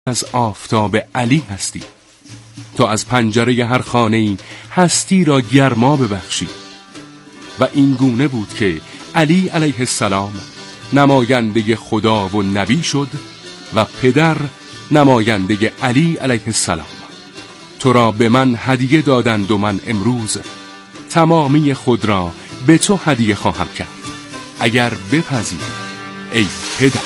از آفتاب علی هستی، تا از پنجره هر خانه‌ای هستی را گرما ببخشی. و این گونه بود که علی علیه السلام نماینده خدا و نبی شد و پدر نماینده علی علیه السلام. تو را به من هدیه دادند و من امروز تمامی خود را به تو هدیه خواهم کرد اگر بپذیری ای پدر.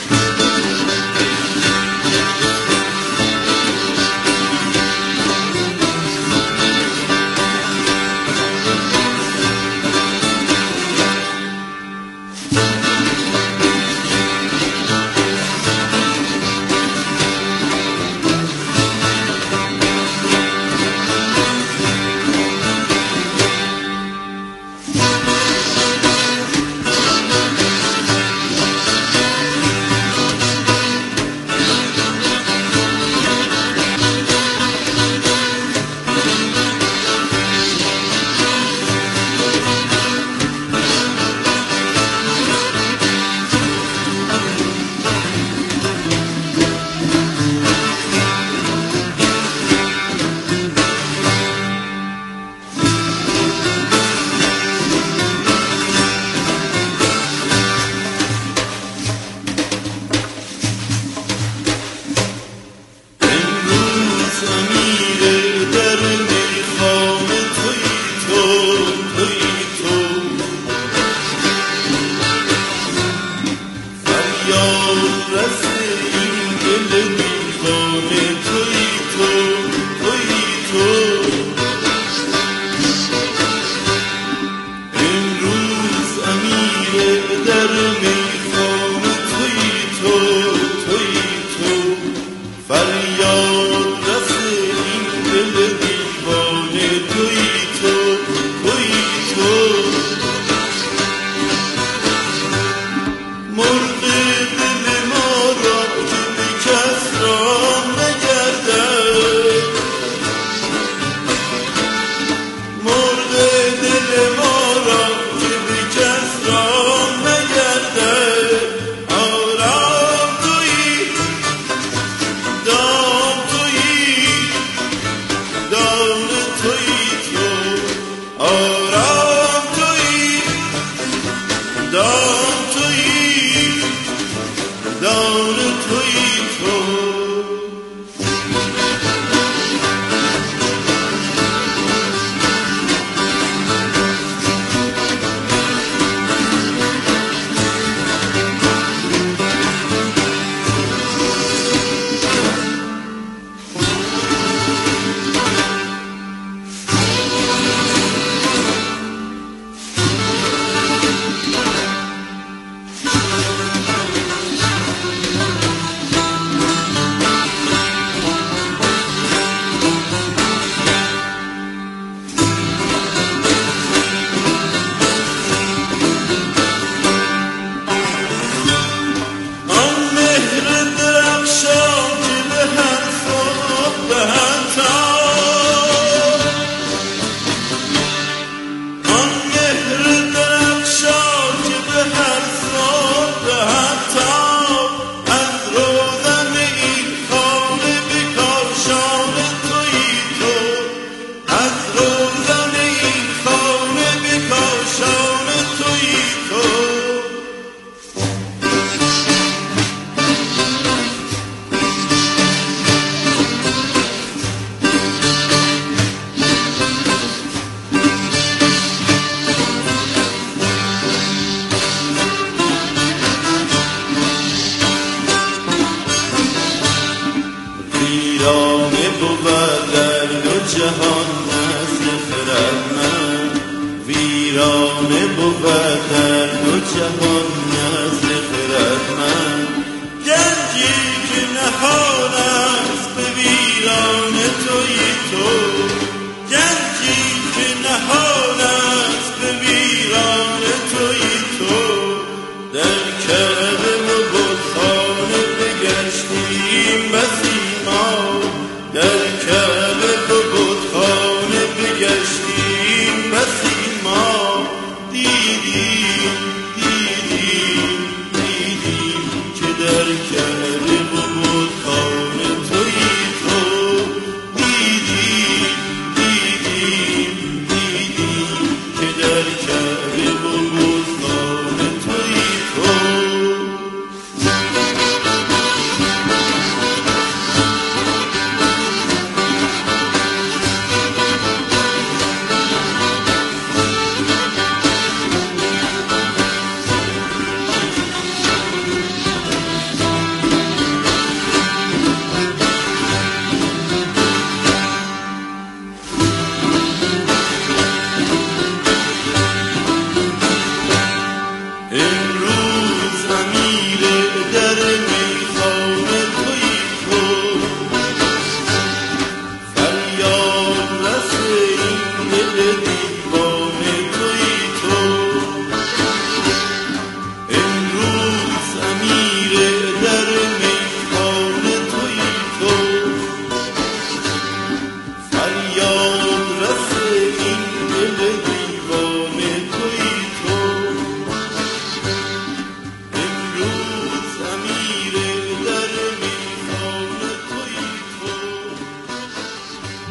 دیدیم که در کرده بود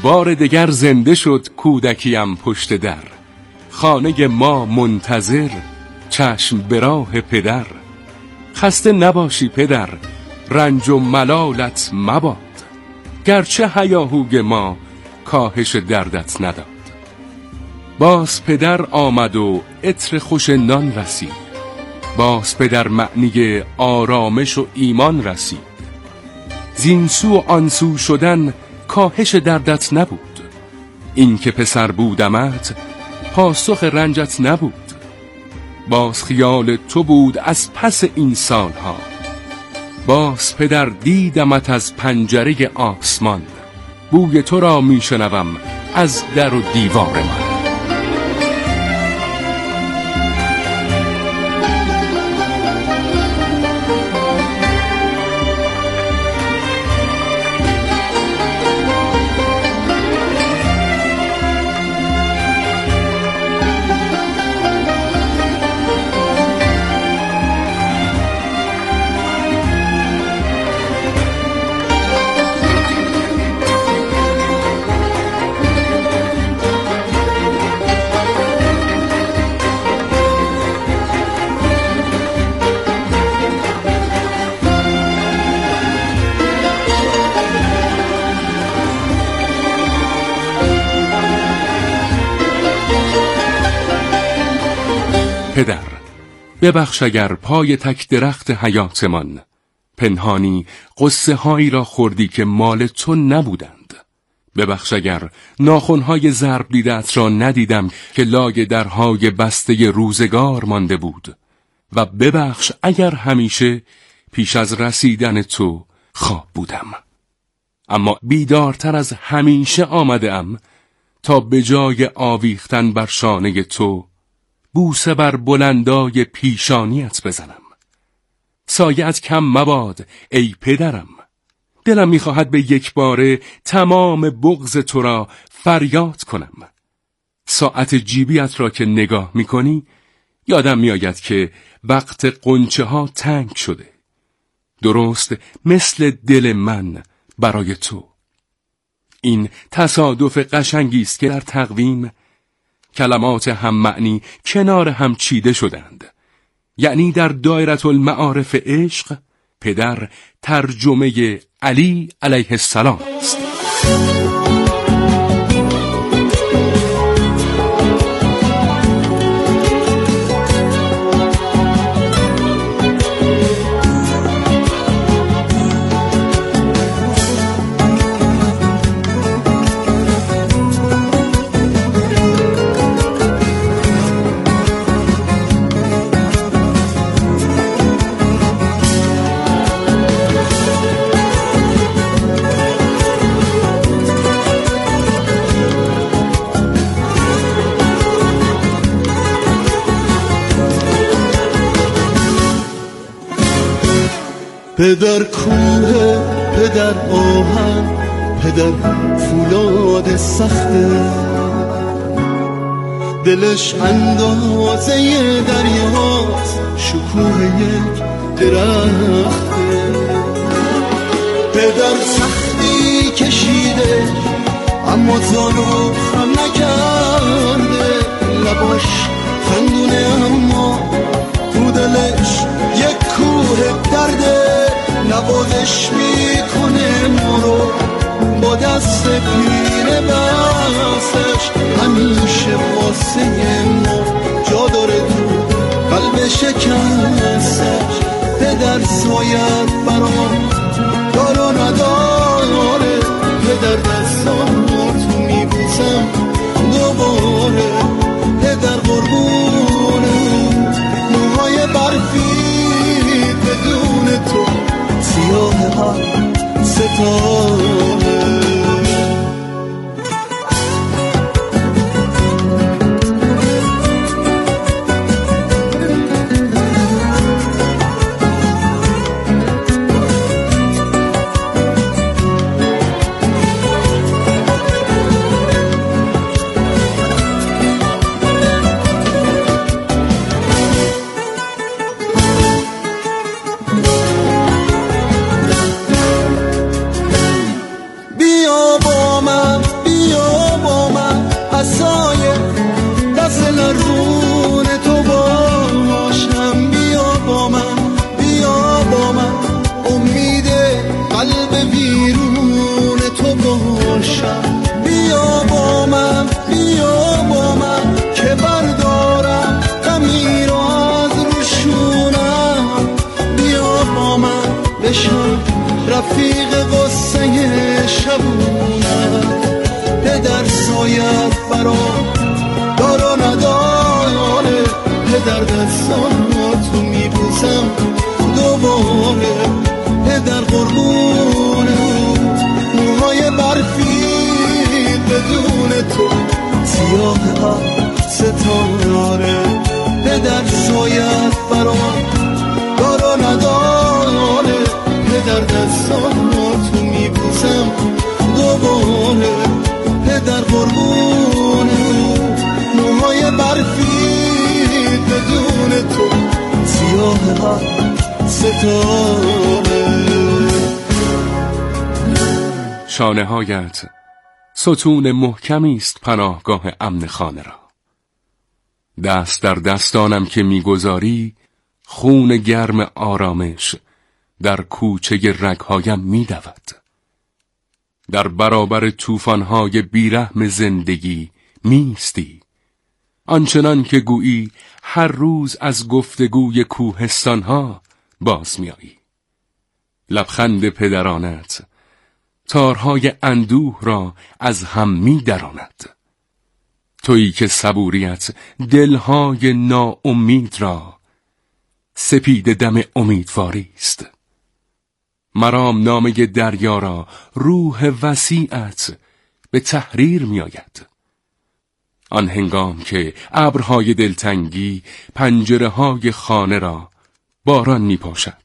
بار دگر زنده شد کودکیم پشت در. خانه ما منتظر، چشم به راه پدر. خسته نباشی پدر، رنج و ملالت مباد. گرچه هیاهوی ما کاهش دردت نداد. باز پدر آمد و عطر خوش نان رسید. باز پدر معنی آرامش و ایمان رسید. زین سو و آن سو شدن کاهش دردت نبود. این که پسر بودمت پاسخ رنجت نبود. باز خیال تو بود از پس این سالها. باز پدر دیدمت از پنجره آسمان. بوی تو را میشنوم از در و دیوار من. پدر، ببخش اگر پای تک درخت حیاتمان پنهانی قصه هایی را خوردی که مال تو نبودند. ببخش اگر ناخنهای ضرب دیدت را ندیدم که لای درهای بسته روزگار مانده بود. و ببخش اگر همیشه پیش از رسیدن تو خواب بودم. اما بیدارتر از همیشه آمدم تا به جای آویختن بر شانه تو بوسه بر بلندای پیشانیت بزنم. سایه‌ات کم مباد ای پدرم. دلم میخواهد به یک باره تمام بغض تو را فریاد کنم. ساعت جیبیت را که نگاه میکنی یادم میآید که وقت قنچه ها تنگ شده. درست مثل دل من برای تو. این تصادف قشنگی است که در تقویم کلمات هم معنی کنار هم چیده شدند. یعنی در دایره المعارف عشق پدر ترجمه علی علیه السلام است. پدر کوه، پدر آهن، پدر فولاد سخته، دلش اندازه دریاست، شکوه یک درخته. پدر سختی کشیده اما زانو خم نکرده، لباش خندونه اما تو دلش یک کوه درده. نوازش میکنه ما رو با دست پیر بستش، همیشه واسه ما جا داره تو قلب شکستش. پدر سایت برام دارو نداره، پدر دستان تو میبوسم دوباره. پدر قربونه موهای برفی بدون تو سیاه هم ستاره. رفیق قصه شبونم، پدر شاید برام دارا نداره، پدر دستاتو میبوسم دوباره، پدر قربونه موهای برفی بدون تو سیاه ستاره، پدر شاید برام دارا نداره، پدر دستاتو میبوسم دوباره، پدر قربونه موهای برفی بدون تو سیاه ستاره. شانه هایت ستون محکمی است پناهگاه امن خانه را، دست در دستانم که میگذاری خون گرم آرامش در کوچه رگهایم میدود، در برابر طوفان‌های بیرحم زندگی میستی، آنچنان که گویی هر روز از گفتگوی کوهستان‌ها باز میایی. لبخند پدرانت تارهای اندوه را از هم می‌دراند، تویی که صبوریت دلهای ناامید را سپید دم امیدواری است. مرام نامه دریا را روح وسیعت به تحریر می آید، آن هنگام که ابرهای دلتنگی پنجره های خانه را باران می پاشد.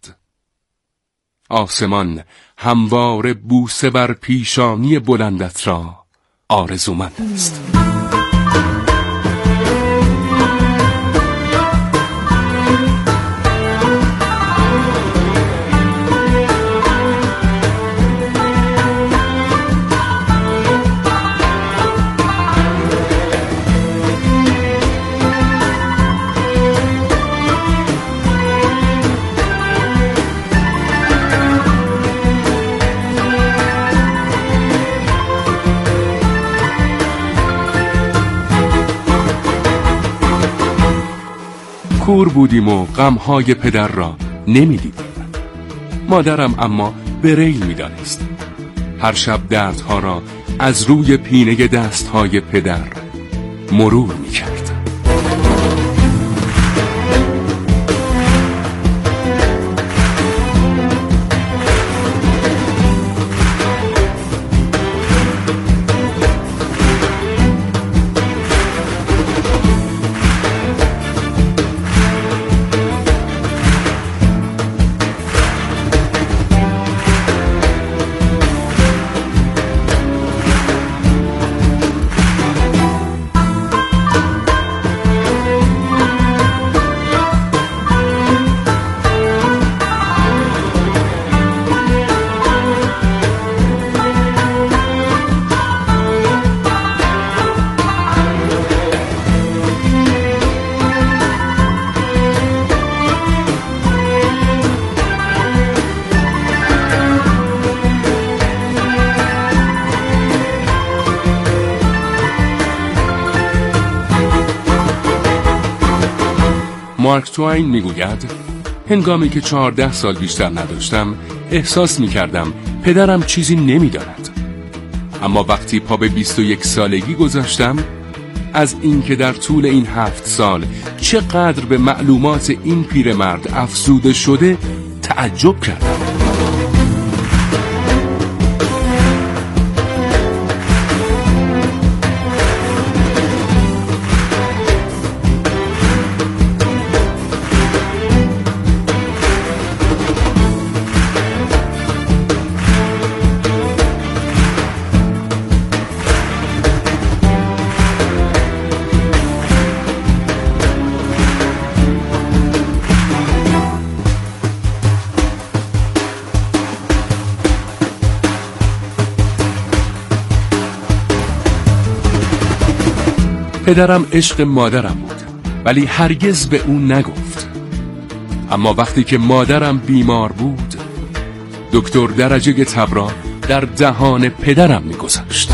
آسمان هموار بوسه بر پیشانی بلندت را آرزومند است. کور بودیم و غمهای پدر را نمیدیدیم. مادرم اما بریل میدانست. هر شب دردها را از روی پینه دستهای پدر مرور میکرد. مارک توین میگوید هنگامی که 14 سال بیشتر نداشتم احساس میکردم پدرم چیزی نمیداند، اما وقتی پا به 21 سالگی گذاشتم از اینکه در طول این 7 سال چقدر به معلومات این پیرمرد افزوده شده تعجب کردم. پدرم عشق مادرم بود ولی هرگز به اون نگفت. اما وقتی که مادرم بیمار بود دکتر درجه تب را در دهان پدرم می‌گذاشت.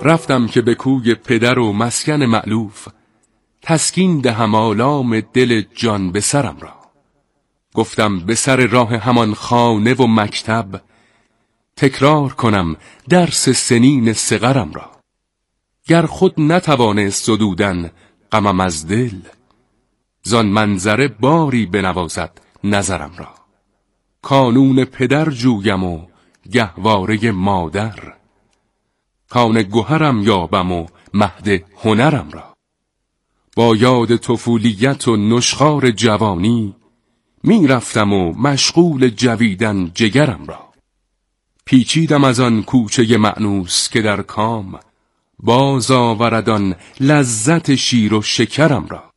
رفتم که به کوی پدر و مسکن مألوف، تسکین دهم آلام دل جان به سرم را. گفتم به سر راه همان خانه و مکتب، تکرار کنم درس سنین صغرم را. گر خود نتوانست زدودن غمم از دل، زان منظره باری بنوازد نظرم را. کانون پدر جویم و گهواره مادر، کان گوهرم یابم و مهد هنرم را. با یاد طفولیت و نشخوار جوانی، می رفتم و مشغول جویدن جگرم را. پیچیدم از آن کوچه مأنوس که در کام، باز آوردان لذت شیر و شکرم را.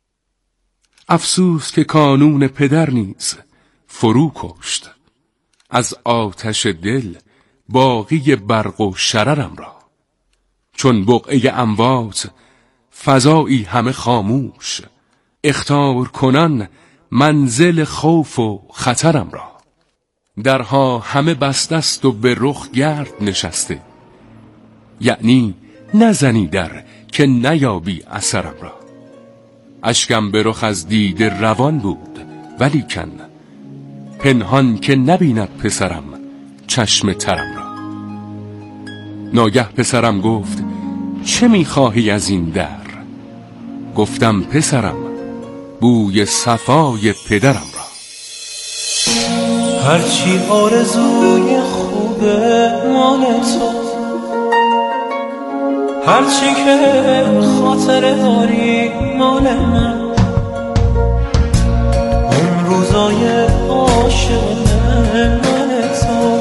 افسوس که کانون پدر نیز فرو کشت، از آتش دل باقی برق و شررم را. چون بقعه اموات فضایی همه خاموش، اخطار کنان منزل خوف و خطرم را. درها همه بسته است و به رخ گرد نشسته، یعنی نزنی در که نیابی اثرم را. اشکم به رخ از دیده روان بود، ولیکن پنهان که نبیند پسرم چشم ترم را. ناگه پسرم گفت چه میخواهی از این در؟ گفتم پسرم بوی صفای پدرم را. هرچی آرزوی خوبه مال تو، هرچی که خاطره داری مال من. اون روزای عاشقانه مال تو،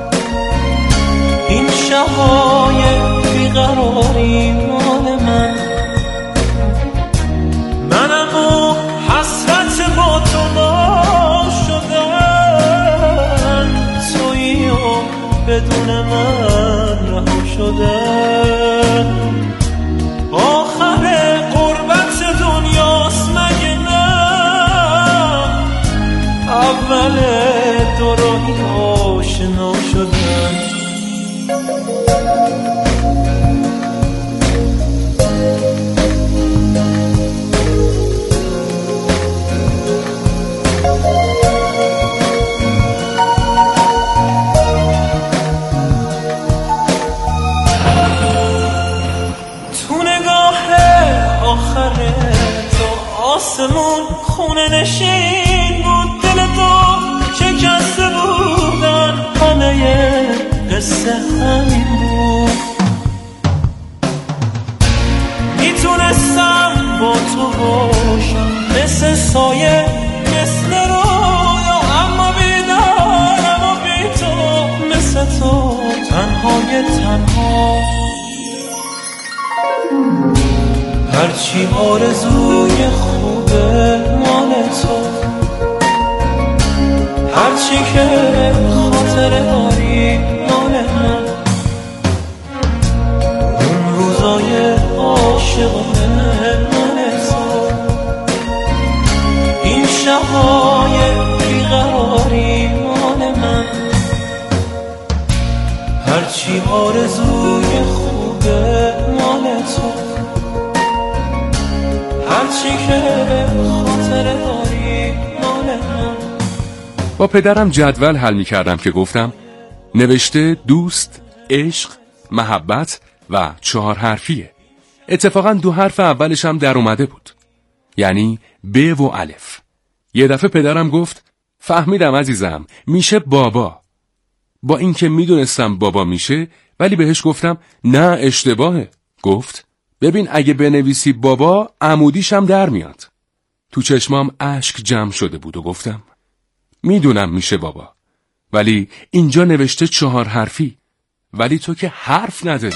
این شبهای بیقراری مال من. منم و حسرت با تو ما شدن، تویی و بدون من رها شدن. آخر قربت دنیاست مگه نه؟ اول دوراهی آشنا شدن. آسمون خونه نشین بود، دل تو شکسته بودن، همه قصه همین بود. میتونستم با تو باشم مثل سایه، مثل رویا، اما بیدارم و بی تو مثل تو تنهای تنها. هرچی آرزوی خوبه مال تو، هرچی که خاطره داری مال من. اون روزای عاشقانه مال تو، این شبهای بیقراری مال من. هرچی آرزوی خوبه مال تو، هرچی که خاطره داری مال من. با پدرم جدول حل می کردم که گفتم نوشته دوست، عشق، محبت و 4 حرفیه. اتفاقا 2 حرف اولش هم در اومده بود، یعنی ب و الف. یه دفعه پدرم گفت فهمیدم عزیزم، میشه بابا. با اینکه میدونستم بابا میشه، ولی بهش گفتم نه اشتباهه. گفت ببین اگه بنویسی بابا عمودیش هم در میاد. تو چشمام اشک جمع شده بود و گفتم میدونم میشه بابا، ولی اینجا نوشته 4 حرفی، ولی تو که حرف نداری.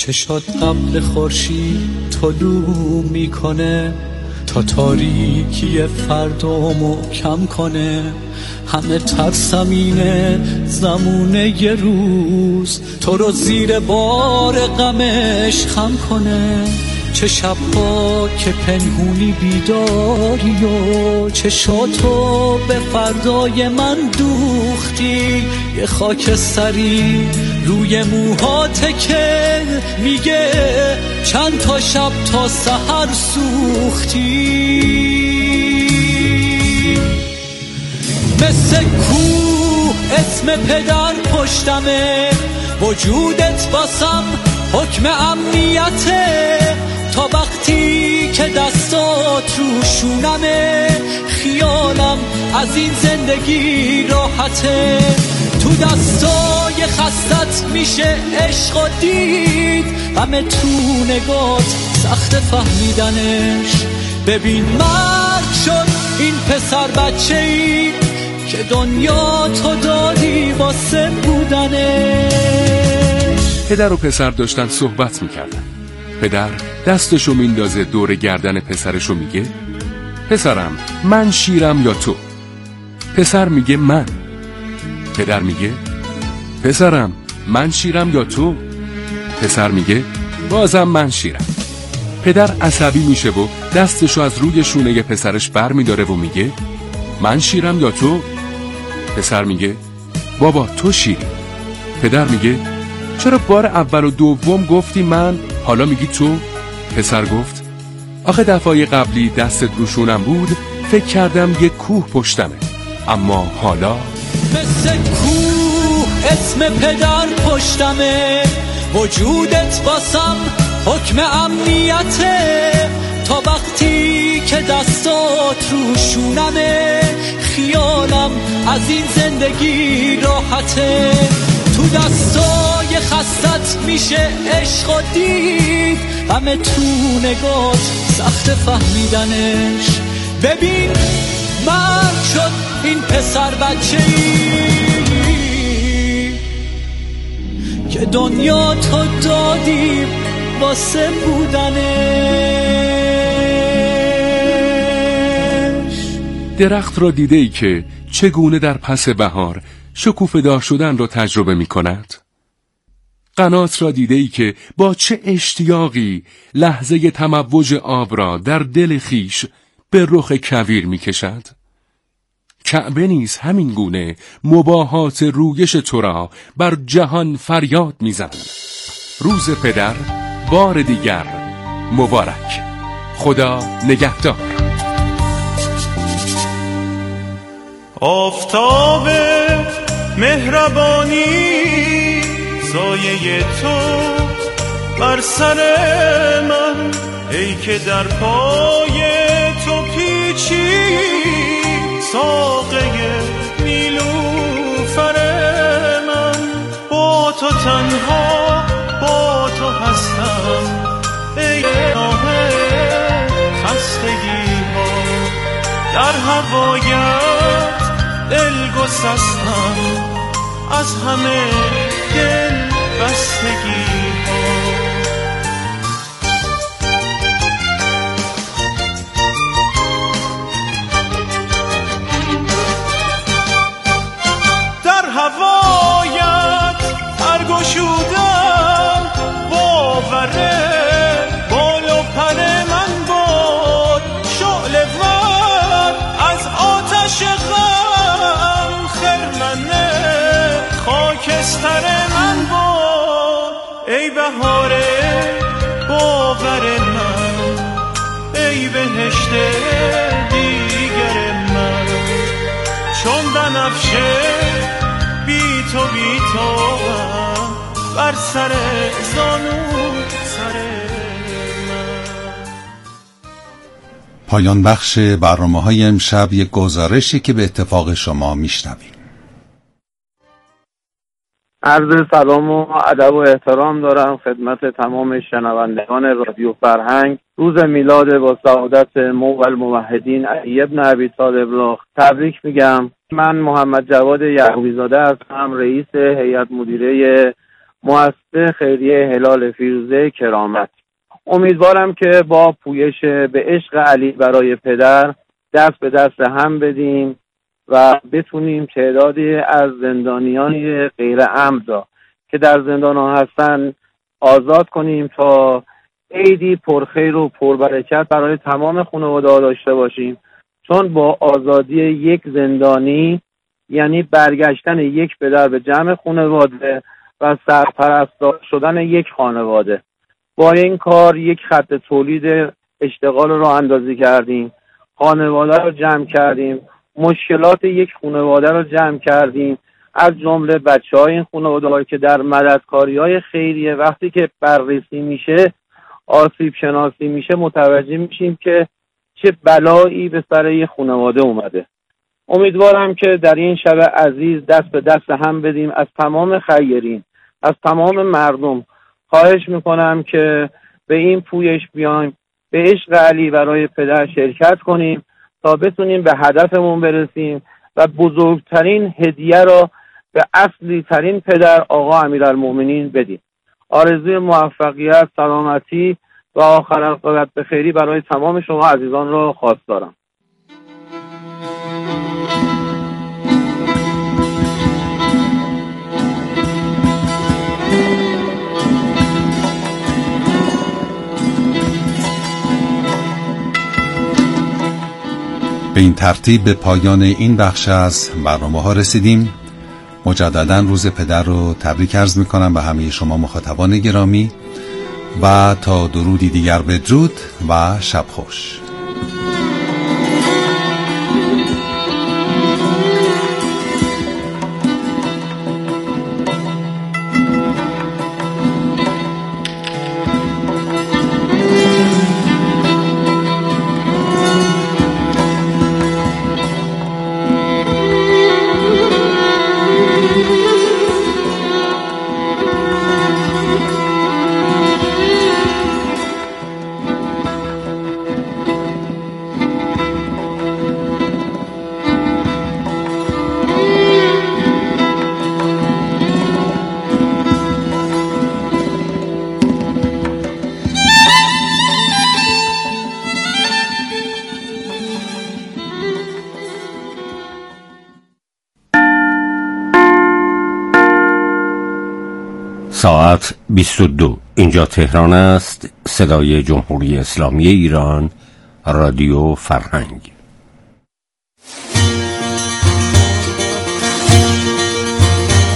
چشات قبل خورشید طلوع میکنه تا تاریکی فردا محکم کنه. همه ترسم اینه زمونه یه روز تو رو زیر بار غمش خم کنه. چه شبها که پنهونی بیداری و چشاتو به فردای من دوختی. یه خاک سری روی موهاته که میگه چند تا شب تا سحر سوختی. مثل کوه اسم پدر پشتمه، وجودت واسم حکم امنیته. تا وقتی که دستات رو شونمه، خیالم از این زندگی راحته. تو دستای خستت میشه عشق و دید، غم تو نگات سخت فهمیدنش. ببین مرگ شد این پسر بچه‌ای که دنیا تو دادی واسه بودنش. پدر و پسر داشتن صحبت میکردن. پدر دستشو میندازه دور گردن پسرشو میگه پسرم من شیرم یا تو؟ پسر میگه من. پدر میگه پسرم من شیرم یا تو؟ پسر میگه بازم من شیرم. پدر عصبی میشه و دستشو از روی شونه پسرش بر میداره و میگه من شیرم یا تو؟ پسر میگه بابا تو شیری. پدر میگه چرا بار اول و دوم گفتی من، حالا میگی تو؟ پسر گفت آخه دفعه قبلی دستت روشونم بود، فکر کردم یه کوه پشتمه، اما حالا مثل کوه اسم پدر پشتمه، وجودت واسم حکم امنیته. تا وقتی که دستات روشونمه، خیالم از این زندگی راحته. تو دستای خستت میشه عشق و دید، غم تو نگات سخت فهمیدنش. ببین مرگ شد این پسر بچه‌ای که دنیا تو دادی واسه بودنش. درخت را دیده ای که چگونه در پس بهار شکوفه‌دار شدن را تجربه می کند؟ قنات را دیده ای که با چه اشتیاقی لحظه تموج آب را در دل خیش به رخ کویر می کشد؟ کعبه نیز همین گونه مباهات رویش تو را بر جهان فریاد می زند. روز پدر بار دیگر مبارک. خدا نگهدار. آفتاب مهربانی سایه تو بر سر من، ای که در پای تو پیچی ساقه نیلوفر من. با تو تنها با تو هستم ای راه خستگی ها، در هوایت دل گسستم از همه دل بستگی ها. در هوایت برگشودم باوره بال و پر من بود، شعله ور از آتش غم خرمنه خاکستر من بود. ای بهار باور من، ای بهشت دیگر من، چون بنفشه بی تو بر سر زانو سر من. پایان بخش برنامه‌های امشب یک گزارشی که به اتفاق شما میشنویم. عرض سلام و ادب و احترام دارم خدمت تمام شنوندگان رادیو فرهنگ. روز میلاد با سعادت موعل موحدین علی ابن ابی طالب را تبریک میگم. من محمد جواد یعقوبی زاده هستم، رئیس هیئت مدیره مؤسسه خیریه هلال فیروزه کرامت. امیدوارم که با پویش به عشق علی برای پدر دست به دست هم بدیم و بتونیم تعدادی از زندانیان غیر امن را که در زندان ها هستن آزاد کنیم تا عیدی پرخیر و پربرکت برای تمام خانواده داشته باشیم، چون با آزادی یک زندانی یعنی برگشتن یک پدر به جمع خانواده و سرپرست شدن یک خانواده. با این کار یک خط تولید اشتغال را اندازی کردیم، خانواده را جمع کردیم، مشکلات یک خانواده را جمع کردیم، از جمله بچه‌های این خانواده که در مددکاری‌های خیریه وقتی که بررسی میشه، آسیب شناسی میشه، متوجه میشیم که چه بلایی به سر یک خانواده اومده. امیدوارم که در این شب عزیز دست به دست هم بدیم. از تمام خیرین، از تمام مردم خواهش میکنم که به این پویش بیایم، به عشق علی برای پدر شرکت کنیم تا بتونیم به هدفمون برسیم و بزرگترین هدیه را به اصلی ترین پدر آقا امیرالمؤمنین بدیم. آرزوی موفقیت، سلامتی و آخر عاقبت به خیری برای تمام شما عزیزان را خواستارم. به این ترتیب به پایان این بخش از برنامه ها رسیدیم. مجددا روز پدر رو تبریک عرض میکنم به همه شما مخاطبان گرامی و تا درودی دیگر بدرود و شب خوش. ساعت 22. اینجا تهران است. صدای جمهوری اسلامی ایران، رادیو فرهنگ.